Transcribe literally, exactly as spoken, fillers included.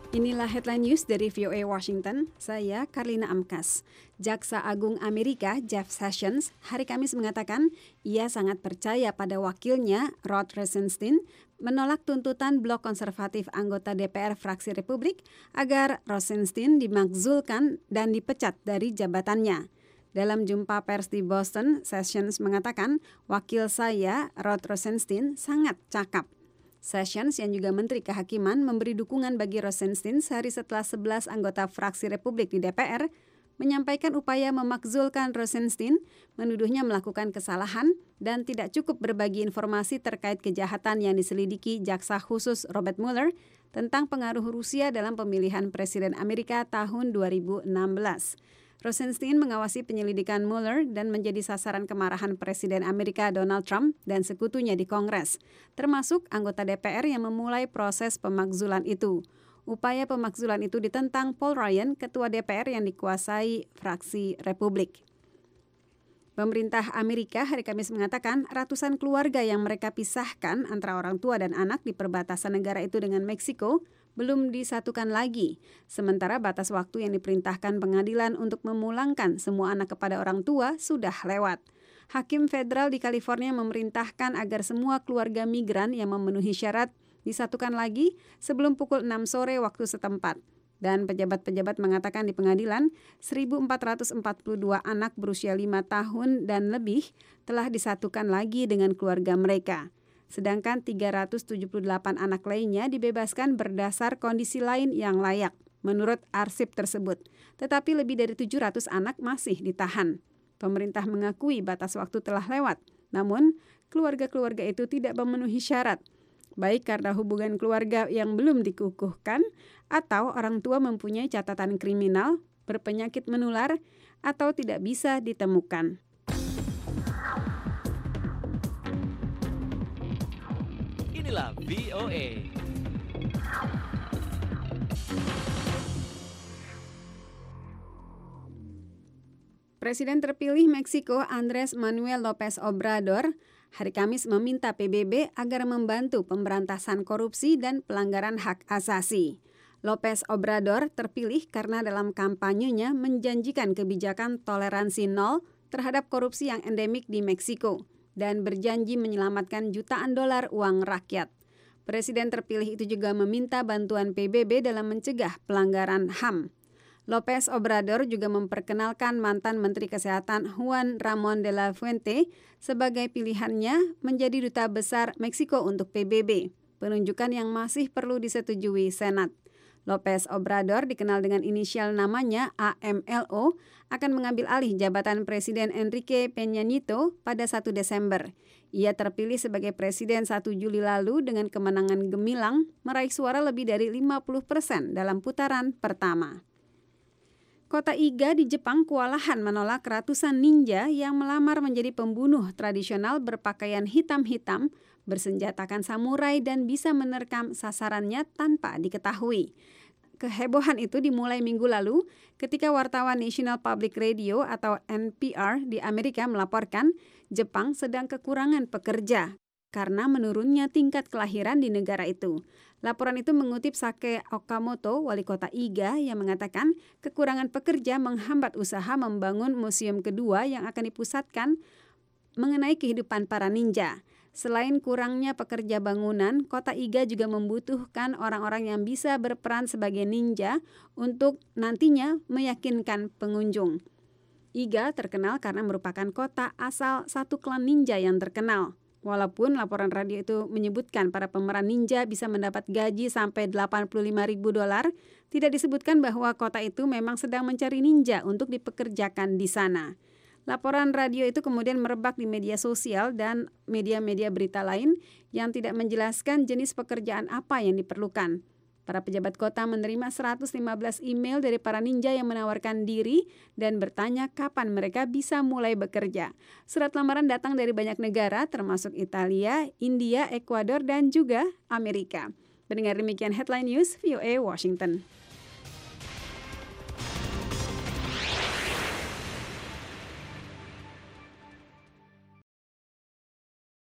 Inilah headline news dari V O A Washington. Saya Karlina Amkas. Jaksa Agung Amerika Jeff Sessions hari Kamis mengatakan ia sangat percaya pada wakilnya Rod Rosenstein menolak tuntutan blok konservatif anggota D P R fraksi Republik agar Rosenstein dimakzulkan dan dipecat dari jabatannya. Dalam jumpa pers di Boston, Sessions mengatakan wakil saya Rod Rosenstein sangat cakap. Sessions yang juga Menteri Kehakiman memberi dukungan bagi Rosenstein sehari setelah sebelas anggota fraksi Republik di D P R menyampaikan upaya memakzulkan Rosenstein, menuduhnya melakukan kesalahan dan tidak cukup berbagi informasi terkait kejahatan yang diselidiki Jaksa Khusus Robert Mueller tentang pengaruh Rusia dalam pemilihan Presiden Amerika tahun dua ribu enam belas. Rosenstein mengawasi penyelidikan Mueller dan menjadi sasaran kemarahan Presiden Amerika Donald Trump dan sekutunya di Kongres, termasuk anggota D P R yang memulai proses pemakzulan itu. Upaya pemakzulan itu ditentang Paul Ryan, ketua D P R yang dikuasai fraksi Republik. Pemerintah Amerika hari Kamis mengatakan ratusan keluarga yang mereka pisahkan antara orang tua dan anak di perbatasan negara itu dengan Meksiko belum disatukan lagi, sementara batas waktu yang diperintahkan pengadilan untuk memulangkan semua anak kepada orang tua sudah lewat. Hakim federal di California memerintahkan agar semua keluarga migran yang memenuhi syarat disatukan lagi sebelum pukul enam sore waktu setempat. Dan pejabat-pejabat mengatakan di pengadilan, seribu empat ratus empat puluh dua anak berusia lima tahun dan lebih telah disatukan lagi dengan keluarga mereka. Sedangkan tiga ratus tujuh puluh delapan anak lainnya dibebaskan berdasar kondisi lain yang layak, menurut arsip tersebut. Tetapi lebih dari tujuh ratus anak masih ditahan. Pemerintah mengakui batas waktu telah lewat, namun keluarga-keluarga itu tidak memenuhi syarat, baik karena hubungan keluarga yang belum dikukuhkan, atau orang tua mempunyai catatan kriminal, berpenyakit menular, atau tidak bisa ditemukan. Inilah V O A. Presiden terpilih Meksiko Andrés Manuel López Obrador hari Kamis meminta P B B agar membantu pemberantasan korupsi dan pelanggaran hak asasi. López Obrador terpilih karena dalam kampanyenya menjanjikan kebijakan toleransi nol terhadap korupsi yang endemik di Meksiko dan berjanji menyelamatkan jutaan dolar uang rakyat. Presiden terpilih itu juga meminta bantuan P B B dalam mencegah pelanggaran H A M. López Obrador juga memperkenalkan mantan Menteri Kesehatan Juan Ramón de la Fuente sebagai pilihannya menjadi duta besar Meksiko untuk P B B, penunjukan yang masih perlu disetujui Senat. López Obrador, dikenal dengan inisial namanya A M L O, akan mengambil alih jabatan Presiden Enrique Peña Nieto pada satu Desember. Ia terpilih sebagai presiden satu Juli lalu dengan kemenangan gemilang, meraih suara lebih dari lima puluh persen dalam putaran pertama. Kota Iga di Jepang kewalahan menolak ratusan ninja yang melamar menjadi pembunuh tradisional berpakaian hitam-hitam, bersenjatakan samurai dan bisa menerkam sasarannya tanpa diketahui. Kehebohan itu dimulai minggu lalu ketika wartawan National Public Radio atau N P R di Amerika melaporkan Jepang sedang kekurangan pekerja karena menurunnya tingkat kelahiran di negara itu. Laporan itu mengutip Sake Okamoto, wali kota Iga, yang mengatakan kekurangan pekerja menghambat usaha membangun museum kedua yang akan dipusatkan mengenai kehidupan para ninja. Selain kurangnya pekerja bangunan, kota Iga juga membutuhkan orang-orang yang bisa berperan sebagai ninja untuk nantinya meyakinkan pengunjung. Iga terkenal karena merupakan kota asal satu klan ninja yang terkenal. Walaupun laporan radio itu menyebutkan para pemeran ninja bisa mendapat gaji sampai delapan puluh lima ribu dolar, tidak disebutkan bahwa kota itu memang sedang mencari ninja untuk dipekerjakan di sana. Laporan radio itu kemudian merebak di media sosial dan media-media berita lain yang tidak menjelaskan jenis pekerjaan apa yang diperlukan. Para pejabat kota menerima seratus lima belas email dari para ninja yang menawarkan diri dan bertanya kapan mereka bisa mulai bekerja. Surat lamaran datang dari banyak negara termasuk Italia, India, Ekuador, dan juga Amerika. Mendengar demikian headline news V O A Washington.